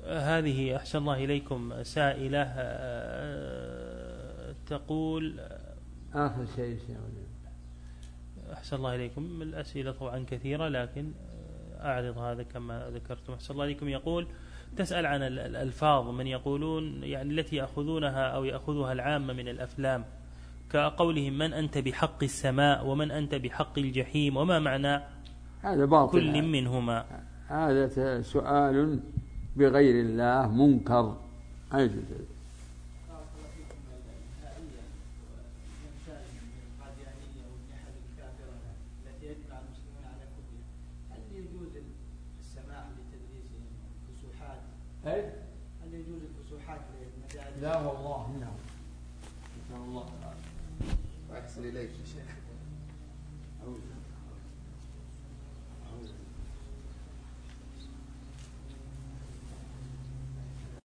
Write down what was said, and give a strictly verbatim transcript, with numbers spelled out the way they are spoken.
هذه أحسن الله إليكم سائلة تقول آخر شيء أحسن الله إليكم. الأسئلة طبعا كثيرة لكن أعرض هذا كما ذكرتم. أحسن الله إليكم يقول تسأل عن الألفاظ من يقولون يعني التي يأخذونها أو يأخذها العامة من الأفلام كقولهم من أنت بحق السماء ومن أنت بحق الجحيم وما معنى هذا باطل كل هذا. منهما. هذا سؤال بغير الله منكر أجل. هل يجوز الفسوحات للمدارس؟ لا والله نعم. نسأل الله وأحسن إليك يا شيخ.